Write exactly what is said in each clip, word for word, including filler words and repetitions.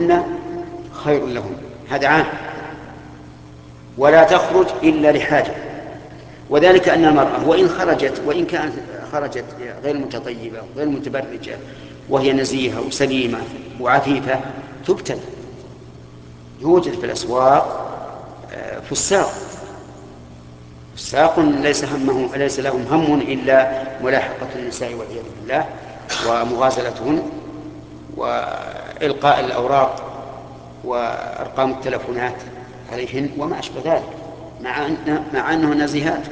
بيوتهن خير لهن، هذا عام، ولا تخرج إلا لحاجة. وذلك أن المرأة وإن خرجت وإن كانت خرجت غير متطيبة غير متبرجة وهي نزيهة وسليمة وعفيفة تبتلى. يوجد في الأسواق فساق فساق ليس همهم ليس لهم هم إلا ملاحقة النساء والعياذ بالله ومغازلتهن وإلقاء الأوراق وأرقام التلفونات عليهن وما أشبه ذلك، مع أن مع أنه نزيهات.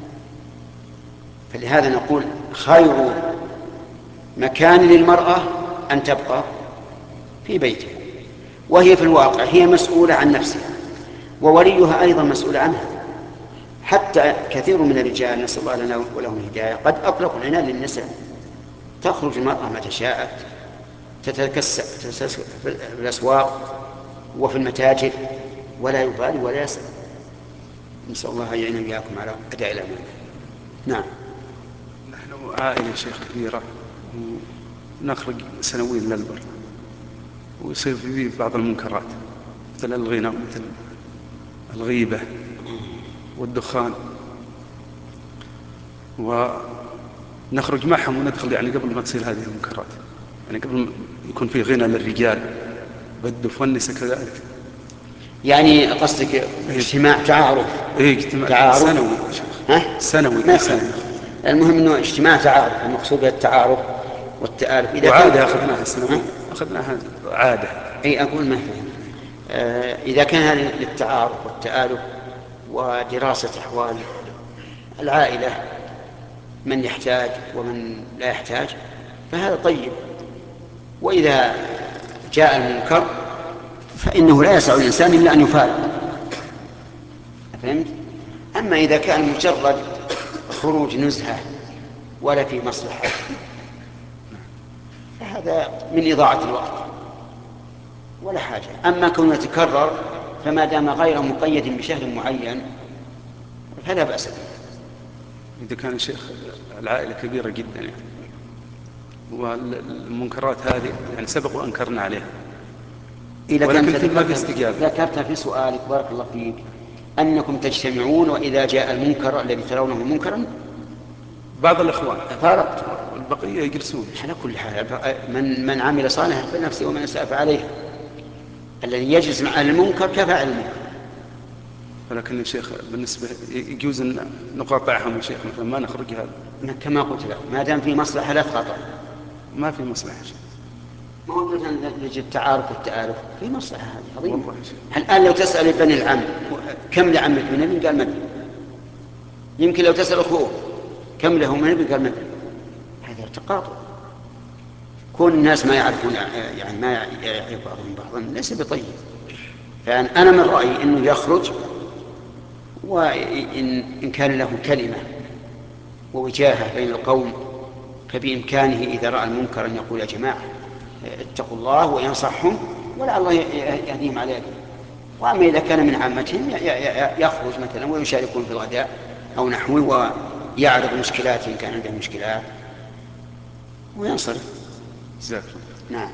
فلهذا نقول خير مكان للمرأة أن تبقى في بيتها، وهي في الواقع هي مسؤولة عن نفسها ووليها أيضا مسؤول عنها. حتى كثير من الرجال نسأل الله لنا ولهم الهداية قد أطلقوا العنان للنساء، تخرج المرأة متى شاءت تتكسر في الأسواق وفي المتاجر ولا يبالي ولا يسأل. نسأل الله أن يعين إياكم على أداء الأمانة. نعم. نحن عائلة شيخ كبيرة ونخرج سنويا للبر ويصير في بعض المنكرات مثل الغنى ومثل الغيبة والدخان، ونخرج معهم وندخل يعني قبل ما تصير هذه المنكرات، يعني قبل يكون في غنى للرجال والدف والنساء كذلك. يعني قصدك اجتماع تعارف؟ ايه اجتماع تعارف سنوي. ها؟ سنوي كل سنة. المهم انه اجتماع تعارف، المقصود التعارف والتآلف. إذا وعادة أخذناها سنويا، أخذناها عادة. أي أقول ما فهم. آه إذا كان هذا للتعارف والتآلف ودراسة أحوال العائلة من يحتاج ومن لا يحتاج فهذا طيب. وإذا جاء المنكر فإنه لا يسع الإنسان إلا أن يفارق. فهمت؟ أما إذا كان مجرد خروج نزهة ولا في مصلحة فهذا من إضاعة الوقت ولا حاجة. أما كونه يتكرر فما دام غير مقيد بشهر معين فلا بأس به. إذا كان الشيخ العائلة كبيرة جدا يعني والمنكرات هذه يعني سبق وأنكرنا عليها، إذا ولكن كنت ما في استجابة. ذكرت في سؤالك بارك الله فيك أنكم تجتمعون وإذا جاء المنكر الذي ترونه منكرا بعض الإخوان فارقت والبقية يجلسون. على كل حال من من عمل صالحا فنفسه ومن أساء فعليه. الذي يجلس مع المنكر كفاعل المنكر. ولكن يا شيخ بالنسبة يجوز أن نقاطعهم يا شيخ مثلا ما نخرج هذا كما قلت لك ما دام في مصلحة لا تقاطع. ما في مصلحة. ما هو نجد التعارف والتآلف في مصلحة هذه عظيمة. والله الآن لو تسأل ابن العم كم لعمك من ابن قال مدري. يمكن لو تسأل أخوه كم له من ابن قال مدري. هذا تقاطع. كون الناس ما يعرفون يعني ما يعرف بعضهم بعضا ليس بطيب. فأنا من رأيي أنه يخرج وإن إن كان له كلمة ووجاهة بين القوم فبإمكانه إذا رأى المنكر أن يقول يا جماعة اتقوا الله وينصحهم ولعل الله يهديهم عليه. وأما إذا كان من عامتهم يخرج مثلا ويشاركون في الغداء أو نحوه ويعرض مشكلات إن كان عنده مشكلات وينصرف. نعم.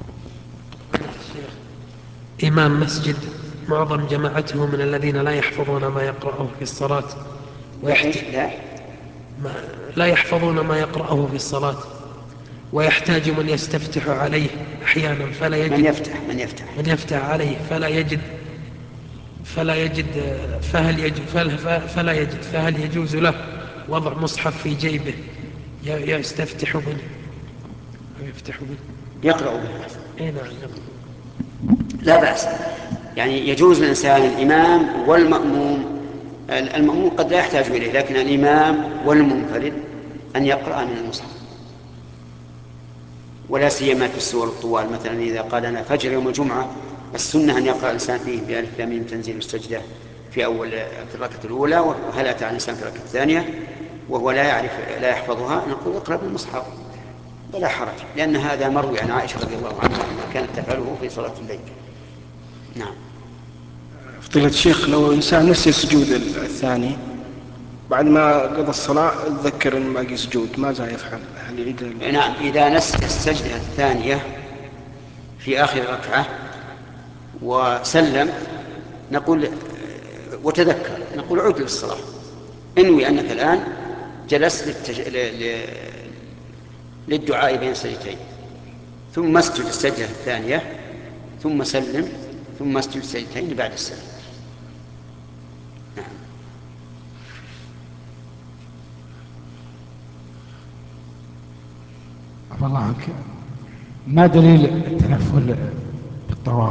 إمام مسجد معظم جماعته من الذين لا يحفظون ما يقرأه في الصلاة ويحتاج لا. ما لا يحفظون ما يقرأه في الصلاة ويحتاج من يستفتح عليه أحيانا فلا يجد من يفتح من يفتح من يفتح عليه فلا يجد فلا يجد فهل يجد فلا يجد فهل يجوز له وضع مصحف في جيبه يستفتح منه أو يفتح منه يقرأ به؟ إيه نعم يقرأ. لا بأس. يعني يجوز للإنسان الإمام والمأموم. المأموم قد لا يحتاج إليه لكن الإمام والمنفرد أن يقرأ من المصحف، ولا سيما في السور الطوال. مثلا إذا قال أنا فجر يوم الجمعة السنة أن يقرأ الإنسان فيه بألف لام ميم تنزيل السجدة في أول في الركعة الأولى، وهل أتى على الإنسان في الركعة الثانية وهو لا يعرف لا يحفظها نقول اقرأ بالمصحف ولا حرج، لأن هذا مروي عن عائشة رضي الله عنها أنها كانت تفعله في صلاة الليل. نعم. فضيلة الشيخ لو إنسان نسي السجود الثاني بعد ما قضى الصلاة تذكر أن باقي سجود ماذا يفعل؟ هل يعيد؟ نعم إذا نسي السجدة الثانية في آخر ركعة وسلم نقول وتذكر نقول عد للصلاة، انوي أنك الآن جلست للتج... ل... للدعاء بين السجدتين، ثم اسجد السجدة الثانية، ثم سلم، ثم اسجد السجدتين بعد السلام. نعم. عفى الله عنك، ما دليل التنفل بالطواف؟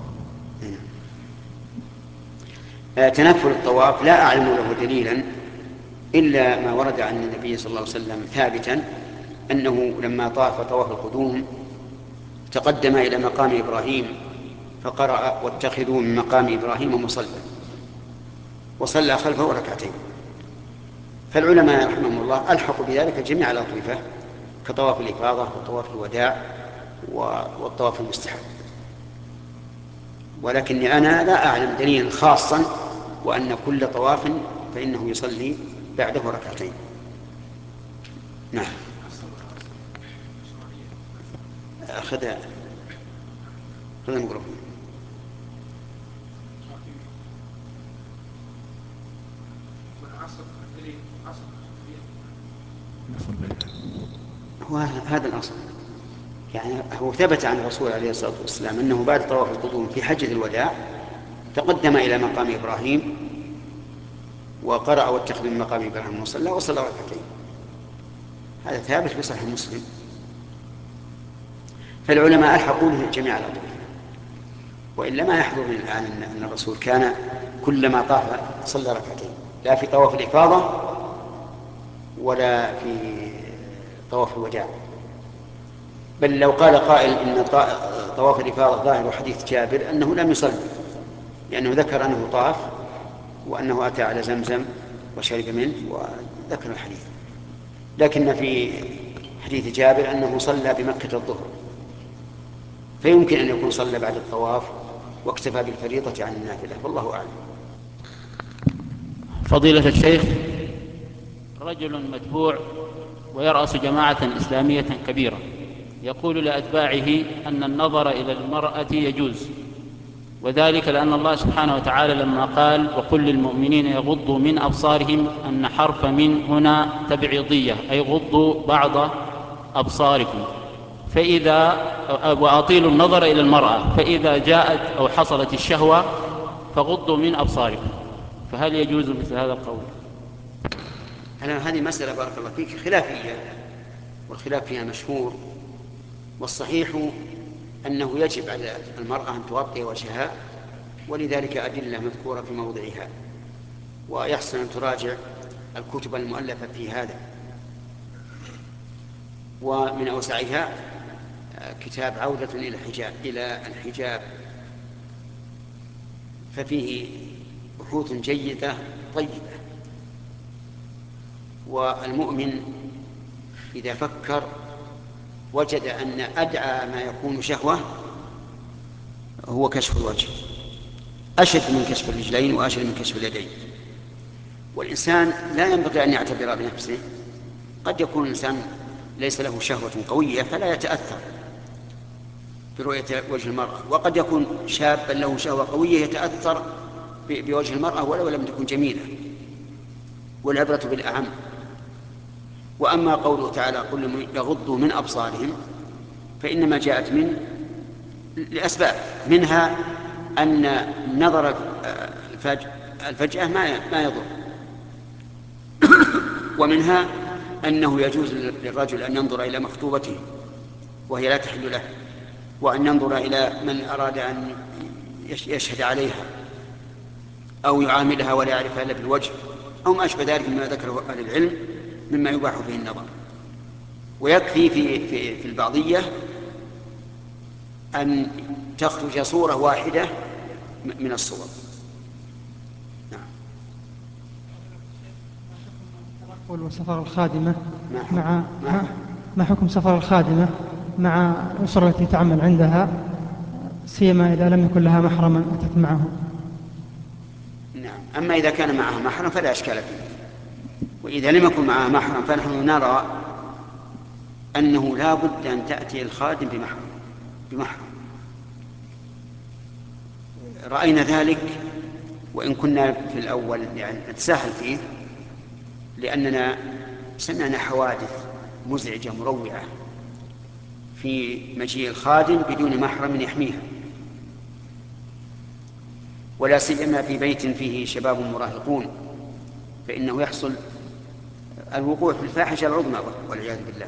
تنفل الطواف لا أعلم له دليلا إلا ما ورد عن النبي صلى الله عليه وسلم ثابتا أنه لما طاف طواف القدوم تقدم إلى مقام إبراهيم فقرأ واتخذوا من مقام إبراهيم مصلى، وصلى خلفه ركعتين. فالعلماء رحمهم الله ألحقوا بذلك جميع الأطوفة كطواف الإفاضة وطواف الوداع والطواف المستحب، ولكني أنا لا أعلم دليلا خاصا وأن كل طواف فإنه يصلي بعده ركعتين. نعم. أخذ أخذ الميكروفون. هو هذا الأصل، يعني هو ثبت عن الرسول عليه الصلاة والسلام أنه بعد طواف القدوم في حجة الوداع تقدم إلى مقام إبراهيم وقرأ واتخذ من مقام إبراهيم مصلى وصلى ركعتين. هذا ثابت في صحيح مسلم. فالعلماء ألحقوا له جميع الأطوفة، وإلا ما يحضر من الآن أن الرسول كان كلما طاف صلى ركعتين، لا في طواف الإفاضة ولا في طواف الوداع. بل لو قال قائل إن طواف الإفاضة ظاهر حديث جابر أنه لم يصلي، لأنه ذكر أنه طاف وأنه أتى على زمزم وشرب منه وذكر الحديث، لكن في حديث جابر أنه صلى بمكة الظهر، فيمكن أن يكون صلى بعد الطواف واكتفى بالفريضة عن النافلة، والله أعلم. فضيلة الشيخ، رجل متبوع ويرأس جماعة إسلامية كبيرة يقول لأتباعه أن النظر إلى المرأة يجوز، وذلك لأن الله سبحانه وتعالى لما قال وقل للمؤمنين يغضوا من أبصارهم أن حرف من هنا تبعيضية أي غضوا بعض أبصاركم، فإذا وأطيلوا النظر إلى المرأة، فإذا جاءت أو حصلت الشهوة فغضوا من أبصاركم، فهل يجوز مثل هذا القول؟ هذه مسألة بارك الله فيك خلافية، والخلاف فيها مشهور، والصحيح أنه يجب على المرأة أن تغطي وجهها، ولذلك أدلة مذكورة في موضعها، ويحسن أن تراجع الكتب المؤلفة في هذا. ومن أوسعها كتاب عودة إلى الحجاب إلى الحجاب ففيه بحوث جيدة طيبة. والمؤمن إذا فكر وجد أن أدعى ما يكون شهوة هو كشف الوجه، أشد من كشف الرجلين وأشد من كشف اليدين. والإنسان لا ينبغي أن يعتبر بنفسه، قد يكون الإنسان ليس له شهوة قوية فلا يتأثر برؤية وجه المرأة، وقد يكون شابا له شهوة قوية يتأثر بوجه المرأة ولو لم تكن جميلة، والعبرة بالأعم. وأما قوله تعالى قل يغضوا من أبصارهم فإنما جاءت من لأسباب، منها أن نظر الفجأة ما يضر، ومنها أنه يجوز للرجل أن ينظر إلى مخطوبته وهي لا تحل له، وأن ينظر إلى من أراد أن يشهد عليها أو يعاملها ولا يعرفها إلا بالوجه أو ما أشبه ذلك مما ذكره أهل العلم مما يباح فيه النظر. ويكفي في, في, في البعضية أن تخرج صورة واحدة من الصور. نعم. والسفر الخادمة مع مع ما حكم سفر الخادمة مع الأسرة التي تعمل عندها، سيما إذا لم يكن لها محرما أتت معه؟ نعم. أما إذا كان معها محرم فلا إشكال فيه، وإذا لم يكن معها محرم فنحن نرى أنه لا بد أن تأتي الخادم بمحرم بمحرم رأينا ذلك وإن كنا في الأول يعني نتساهل فيه، لأننا سمعنا حوادث مزعجة مروعة في مجيء الخادم بدون محرم يحميها، ولا سيما في بيت فيه شباب مراهقون، فإنه يحصل الوقوع في الفاحشة العظمى والعياذ بالله.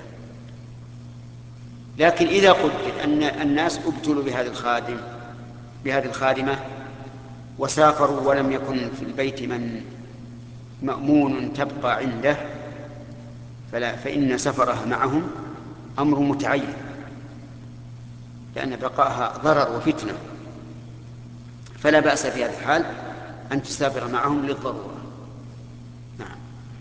لكن إذا قدر أن الناس ابتلوا بهذا الخادم بهذه الخادمة وسافروا ولم يكن في البيت من مأمون تبقى عنده، فلا فإن سفرها معهم أمر متعين، لأن بقاءها ضرر وفتنة، فلا بأس في هذا الحال أن تسافر معهم للضرورة. نعم.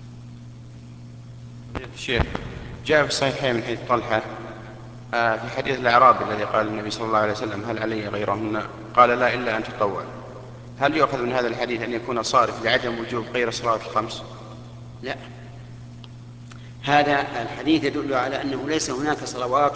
الشيخ، جاء في الصحيحين من حديث طلحة آه في حديث الأعرابي الذي قال النبي صلى الله عليه وسلم: هل علي غيرهن؟ قال: لا، إلا أن تطوع. هل يؤخذ من هذا الحديث أن يكون صارف لعدم وجوب غير الصلوات الخمس؟ لا، هذا الحديث يدل على أنه ليس هناك صلوات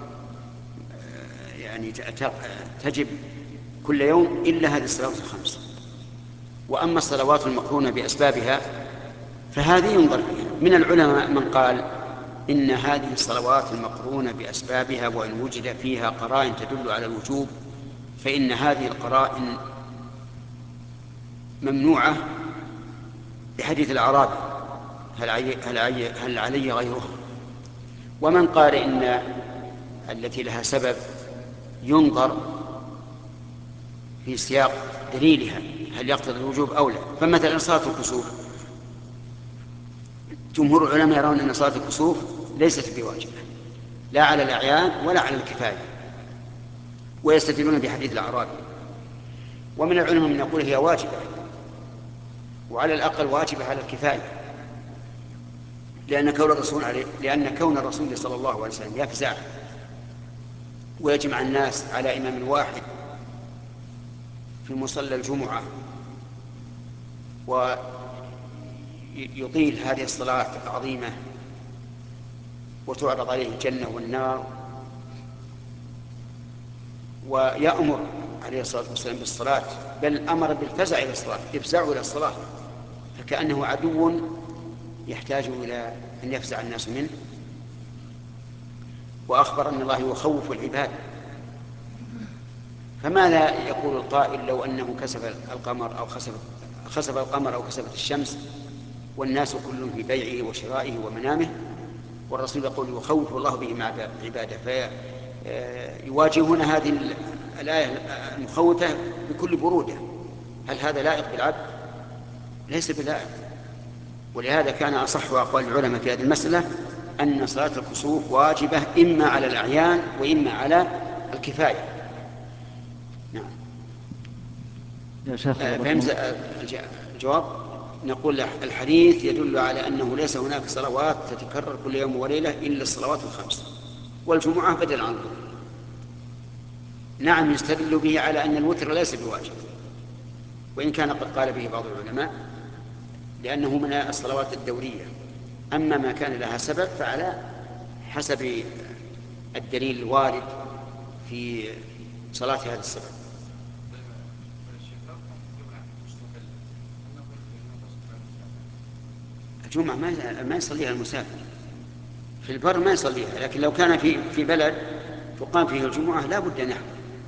يعني تجب كل يوم إلا هذه الصلوات الخمس. وأما الصلوات المقرونة بأسبابها فهذه ينظر فيها. من العلماء من قال إن هذه الصلوات المقرونة بأسبابها وإن وجد فيها قرائن تدل على الوجوب فإن هذه القرائن ممنوعة بحديث الأعرابي: هل علي, هل علي, هل علي غيرها؟ ومن قال إن التي لها سبب ينظر في سياق دليلها هل يقتضي الوجوب أو لا. فمثلا صلاة الكسوف، جمهور العلماء يرون أن صلاة الكسوف ليست بواجبة لا على الأعيان ولا على الكفاية، ويستدلون بحديث الأعرابي. ومن العلماء من يقول هي واجبة، وعلى الأقل واجبة على الكفاية، لأن كون الرسول عليه لأن كون الرسول صلى الله عليه وسلم يفزع ويجمع الناس على إمام واحد في مصلى الجمعة ويطيل هذه الصلاة العظيمة وتعرض عليه الجنة والنار، ويأمر عليه الصلاة والسلام بالصلاة، بل أمر بالفزع إلى الصلاة: افزعوا إلى الصلاة، فكأنه عدو يحتاج إلى أن يفزع الناس منه. وأخبر أن الله يخوف العباد، فماذا يقول القائل لو أنه كسف القمر أو خسف, خسف القمر أو كسفت الشمس والناس كلهم في بيعه وشرائه ومنامه، والرسول يقول يخوف الله به مع عباده، فيواجهون هذه الآية المخوفة بكل برودة. هل هذا لائق بالعبد؟ ليس بلائق. ولهذا كان أصح أقوال العلماء في هذه المسألة أن صلاة الكسوف واجبة إما على الأعيان وإما على الكفاية. نعم. يا شيخ، فهمت الجواب؟ نقول الحديث يدل على أنه ليس هناك صلوات تتكرر كل يوم وليلة إلا الصلوات الخمس، والجمعة بدل عن الظهر. نعم، يستدل به على أن الوتر ليس بواجب، وإن كان قد قال به بعض العلماء لأنه من الصلوات الدورية. أما ما كان لها سبب فعلى حسب الدليل الوارد في صلاة هذا السبب. الجمعة ما يصليها المسافر، في البر ما يصليها، لكن لو كان في في بلد تقام فيه الجمعة لا بد أن يحضر،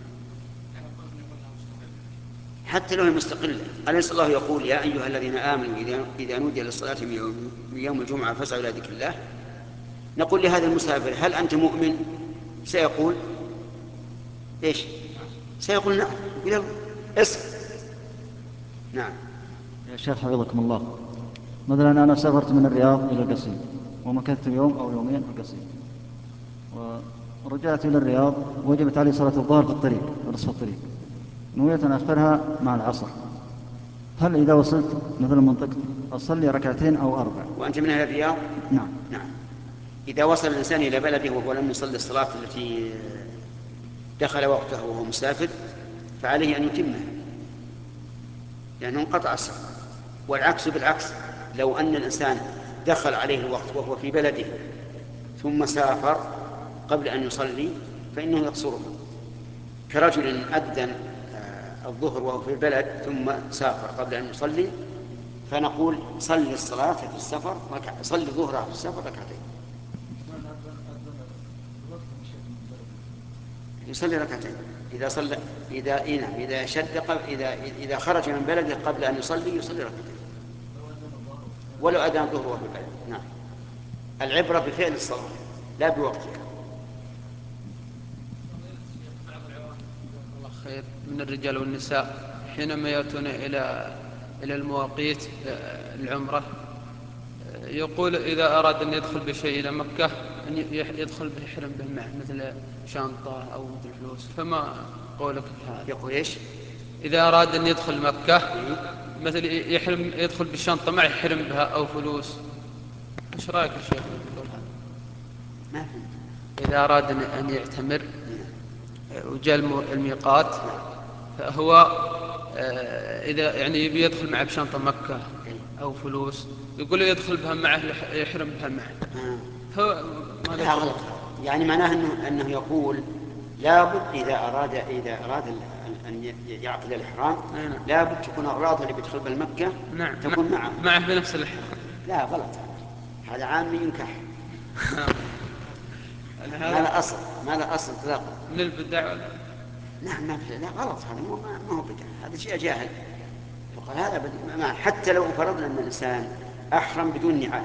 حتى لو هي مستقلة. أليس الله يقول: يا أيها الذين آمنوا إذا نودي للصلاة من يوم الجمعة فاسعوا إلى ذكر الله؟ نقول لهذا المسافر: هل أنت مؤمن؟ سيقول إيش؟ سيقول نعم. يقول اسم. نعم. يا شيخ حفظكم الله، مثلا أنا سافرت من الرياض إلى القصيم ومكثت يوم أو يومين في القصيم، ورجعت إلى الرياض وجبت علي صلاة الظهر في الطريق في نصف الطريق، نويت أن أخرها مع العصر. هل إذا وصلت مثلا منطقة أصلي ركعتين أو أربع؟ وأنت من أهل الرياض؟ نعم. نعم. إذا وصل الإنسان إلى بلده وهو لم يصلي الصلاة التي دخل وقته وهو مسافر فعليه أن يتمه، لأنه انقطع السفر. والعكس بالعكس، لو أن الإنسان دخل عليه الوقت وهو في بلده ثم سافر قبل أن يصلي فإنه يقصره، كرجل أذن الظهر وهو في البلد ثم سافر قبل أن يصلي، فنقول صلي الصلاة في السفر ركع، صلي ظهرها في السفر ركعتين، يصلي ركعتين إذا صلى إذا إيه نعم إذا شد قبل إذا إذا خرج من بلده قبل أن يصلي يصلي ركعتين ولو أذان ظهر وهو في البلد. نعم، العبرة بفعل الصلاة لا بوقتها. الله خير من الرجال والنساء حينما يأتون إلى إلى المواقيت العمرة يقول إذا أراد أن يدخل بشيء إلى مكة أن يدخل به يحرم به معه مثل شنطة أو مثل فلوس، فما قولك في هذا؟ يقول إيش؟ إذا أراد أن يدخل مكة مثل يحرم يدخل بالشنطة معه يحرم بها أو فلوس، إيش رأيك يا شيخ يقول هذا؟ ما فهمت. إذا أراد أن يعتمر وجاء الميقات فهو إذا يعني يبي يدخل معه بشنطة مكة أو فلوس يقول يدخل بها معه يحرم بها معه، لا غلط. يعني معناه أنه, أنه يقول لابد إذا أراد إذا أراد أن يعقد الإحرام لابد تكون أغراضه اللي بيدخل بالمكة نعم. تكون معه معه بنفس الإحرام. لا غلط، هذا عام ينكح. ما له أصل، ما له أصل إطلاقا. من البدع ولا؟ نعم ما لا غلط، هذا ما هو بدع، هذا شيء جاهل. فقال هذا ما حتى لو فرضنا أن الإنسان أحرم بدون نعال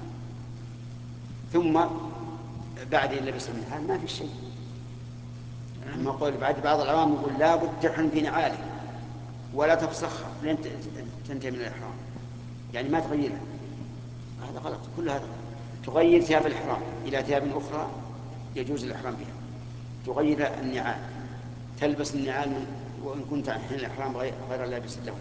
ثم بعد أن لبس النعال ما في شيء. أما يقول بعد بعض العوام يقول لابد تحرم في نعاله ولا تفسخها لين تنتهي من الإحرام، يعني ما تغيرها، هذا غلط. كل هذا تغير ثياب الإحرام إلى ثياب أخرى يجوز الإحرام بها، تغير النعال، تلبس النعال وإن كنت عن حين الإحرام غير, غير لابس له.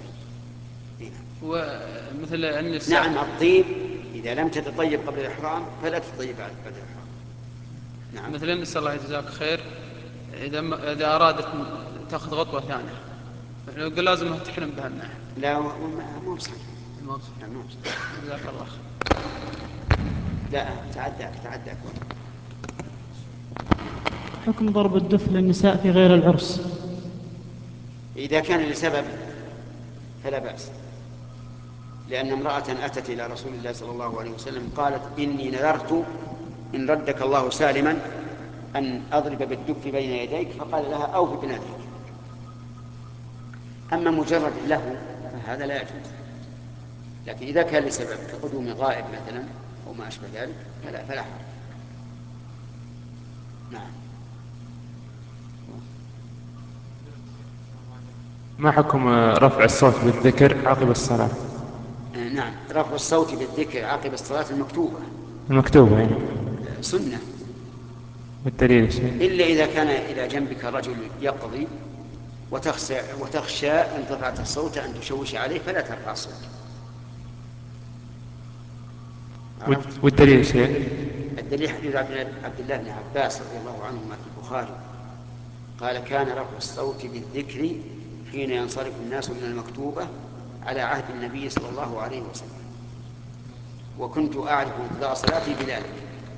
ومثل النساء نعم الطيب إذا لم تتطيب قبل الإحرام فلا تتطيب بعد الإحرام. نعم. مثل النساء الله يجزاك خير إذا إذا أرادت تأخذ غطوة ثانية يقول لازم تحرم بها معه. لا مو بصحيح، مو بصحيح. جزاك الله خير. لا تعداك تعداك. حكم ضرب الدف للنساء في غير العرس إذا كان لسبب فلا بأس، لأن امرأة أتت إلى رسول الله صلى الله عليه وسلم قالت إني نذرت إن ردك الله سالما أن أضرب بالدف بين يديك، فقال لها أوف بنذرك. أما مجرد له فهذا لا يجوز، لكن إذا كان لسبب كقدوم غائب مثلا أو ما أشبه ذلك فلا فلا حرج. نعم. ما حكم رفع الصوت بالذكر عقب الصلاة؟ نعم، رفع الصوت بالذكر عقب الصلاة المكتوبة المكتوبة يعني سنة. بالدليل شيء؟ إلا إذا كان إلى جنبك رجل يقضي وتخشى, وتخشى أن رفعت الصوت أن تشوش عليه فلا ترفع الصوت. والدليل شيء؟ الدليل حديث عبد الله بن عباس رضي الله عنهما في البخاري قال كان رفع الصوت بالذكر حين ينصرف الناس من المكتوبة على عهد النبي صلى الله عليه وسلم، وكنت أعرف انقضاء صلاتي بذلك.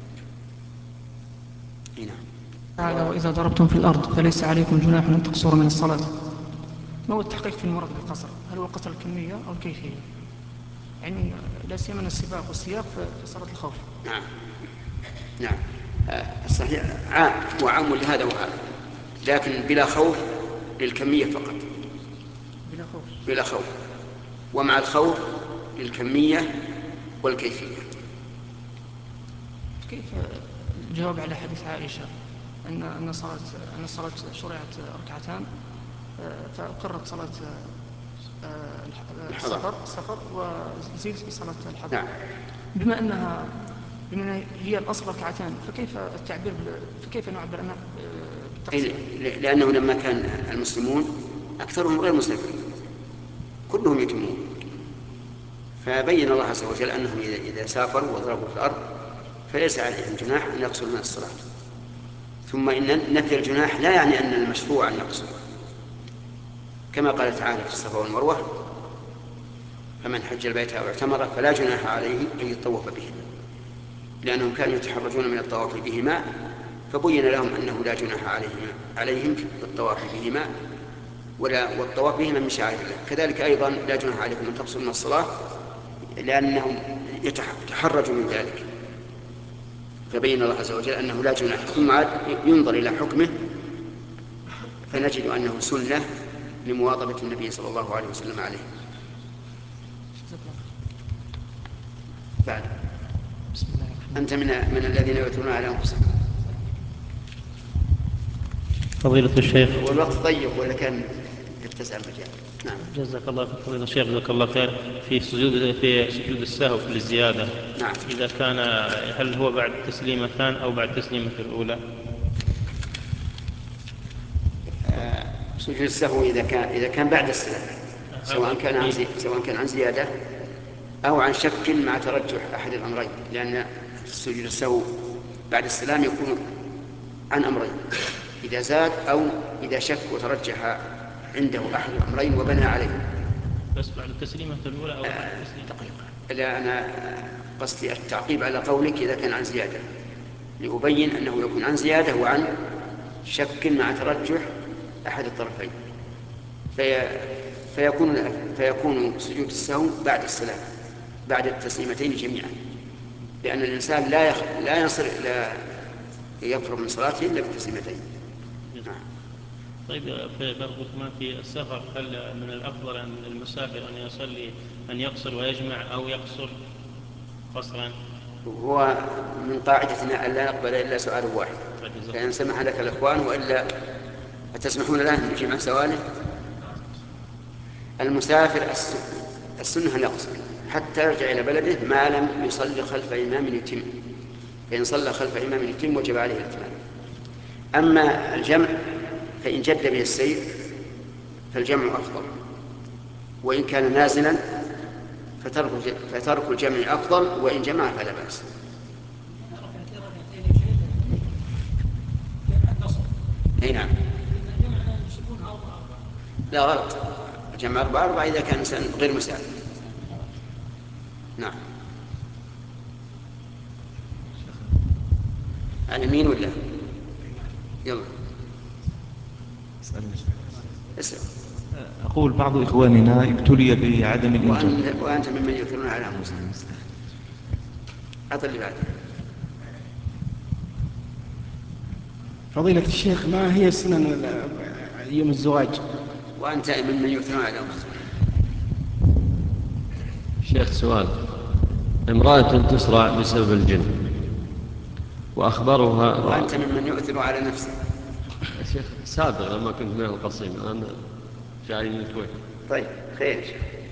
هنا تعالى وإذا ضربتم في الأرض فليس عليكم جناح أن تقصروا من الصلاة. ما هو التحقيق في المراد بالقصر؟ هل هو قصر الكمية أو الكيفية؟ يعني لا سيما السباق والسياق في صلاة الخوف. نعم نعم الصحيح عام وعام لهذا وهذا، لكن بلا خوف للكمية فقط. بلا خوف بلا خوف ومع الخوف للكمية والكيفية. كيف الجواب على حديث عائشة أن أن الصلاة أن الصلاة شرعت ركعتان فأقرت صلاة السفر السفر وزيد صلاة الحضر. نعم. بما أنها بما أنها هي الأصل ركعتان فكيف التعبير فكيف نعبر عنها بالتقصير؟ لأنه لما كان المسلمون أكثرهم غير مسلمين كلهم يتمون، فبين الله عز وجل أنهم إذا سافروا وضربوا في الأرض فليس عليهم جناح أن يقصروا من الصلاة. ثم إن نفي الجناح لا يعني أن المشروع أن يقصر، كما قال تعالى في الصفا والمروة فمن حج البيت أو اعتمر فلا جناح عليه أن يطوف بهما، لأنهم كانوا يتحرجون من الطواف بهما فبين لهم أنه لا جناح عليهم عليهم في الطواف بهما، ولا والطواف بهما من شعائر الله. كذلك أيضا لا جناح عليكم أن تقصروا من الصلاة لأنهم يتحرجوا من ذلك، فبين الله عز وجل أنه لا جناح. ثم عاد ينظر إلى حكمه فنجد أنه سنة لمواظبة النبي صلى الله عليه وسلم عليه. بعد أنت من من الذين يؤثرون على أنفسهم. فضيلة الشيخ، والوقت ضيق ولا كان يتسع المجال. نعم. جزاك الله خير فضيلة الشيخ، جزاك الله خير. في سجود في سجود السهو في الزيادة، نعم، إذا كان هل هو بعد التسليمتان أو بعد التسليمة الأولى؟ آه سجود السهو إذا كان إذا كان بعد السلام، سواء كان عن سواء كان عن زيادة أو عن شك مع ترجح أحد الأمرين، لأن سجود السهو بعد السلام يكون عن أمرين، إذا زاد أو إذا شك وترجح عنده أحد الأمرين وبنى عليه. بس بعد التسليمة الأولى أو بعد التسليمة؟ دقيقة، لا أنا قصدي التعقيب على قولك إذا كان عن زيادة، لأبين أنه يكون عن زيادة وعن شك مع ترجح أحد الطرفين، في فيكون فيكون سجود السهو بعد السلام بعد التسليمتين جميعا، لأن الإنسان لا يخ... لا يصل إلى يفرغ من صلاته إلا بالتسليمتين. طيب في برضو كمان في السفر، هل من الأفضل أن المسافر أن يصلي أن يقصر ويجمع أو يقصر قصرا؟ هو من قاعدتنا أن لا نقبل إلا سؤال واحد، فإن سمح لك الإخوان وإلا أتسمحون الآن أن نجمع سؤاله؟ المسافر السنة أن يقصر حتى يرجع إلى بلده ما لم يصلي خلف إمام يتم، فإن صلى خلف إمام يتم وجب عليه الإتمام. أما الجمع فإن جد به السير فالجمع أفضل، وإن كان نازلا فترك, فترك الجمع أفضل، وإن جمع فلا بأس. أي نعم، لا غلط، الجمع أربعة أربعة إذا كان إنسان غير مسافر. نعم. على يمين ولا يلا اسأل. أقول بعض إخواننا ابتلي بعدم الإنجاب. وأنت ممن يؤثرون على أنفسهم. أطل بعد. فضيلة الشيخ، ما هي سنن يوم الزواج؟ وأنت ممن يؤثرون على أنفسهم. شيخ سؤال، امرأة تسرع بسبب الجن وأخبرها، وأنت ممن يؤثر على نفسه. شيخ سابق لما كنت من القصيم، أنا جاي من الكويت. طيب خير.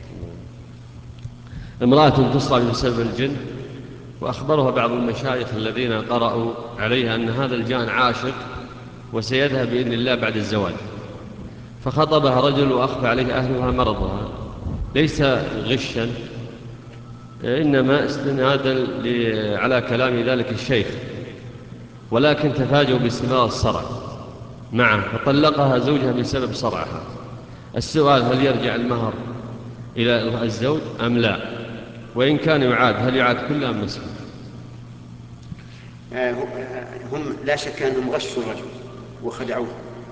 امرأة تسرع بسبب الجن وأخبرها بعض المشايخ الذين قرأوا عليها أن هذا الجان عاشق وسيذهب بإذن الله بعد الزواج، فخطبها رجل وأخفى عليه أهلها مرضها، ليس غشا إنما استنادا على كلام ذلك الشيخ، ولكن تفاجؤوا باستمرار الصرع معه فطلقها زوجها بسبب صرعها. السؤال، هل يرجع المهر إلى الزوج أم لا؟ وإن كان يعاد هل يعاد كله أم نصفه؟ هم لا شك أنهم غشوا الرجل وخدعوه،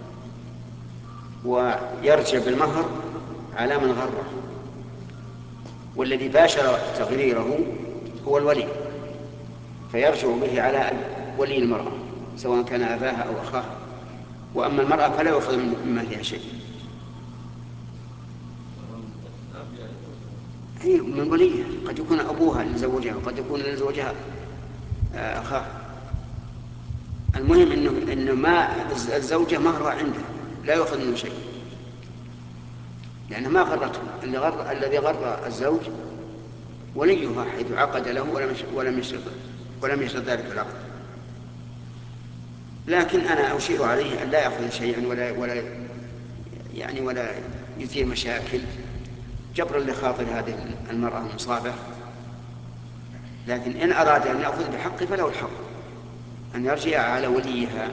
ويرجع بالمهر على من غره، والذي باشر تغريره هو الولي، فيرجع به على ولي المرأة سواء كان أباها أو أخاها. وأما المرأة فلا يأخذ من مالها شيء، هي من وليها، قد يكون أبوها لزوجها وقد يكون لزوجها أخاها. المهم إنه, إنه ما الزوجة مهرة عنده لا يأخذ منه شيء، لأنه ما غرته. اللي غر الذي غر الزوج وليها حيث عقد له ولم ولم يشرط ولم يشرط ذلك العقد. لكن أنا أشير عليه أن لا يأخذ شيئا ولا ولا يعني ولا يثير مشاكل جبرا لخاطر هذه المرأة المصابة. لكن إن أراد أن يأخذ بحق فله الحق أن يرجع على وليها.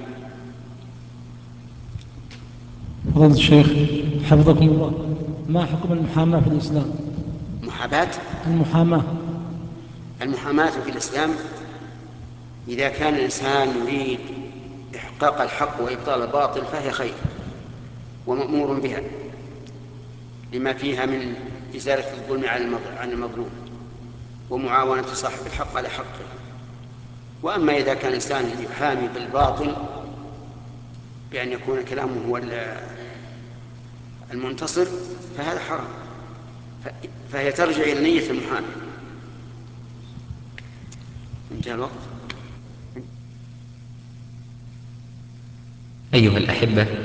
فضيلة الشيخ حفظكم الله، ما حكم المحاماة في الإسلام؟ محاباة المحاماة المحاماة في الإسلام إذا كان الإنسان يريد إحقاق الحق وإبطال الباطل فهي خير ومأمور بها، لما فيها من إزالة الظلم عن المظلوم ومعاونة صاحب الحق على حقه. وأما إذا كان الإنسان يحامي بالباطل بأن يكون كلامه هو المنتصر فهذا حرام، فهي ترجع إلى نية المحامي. انتهى الوقت. أيها الأحبة،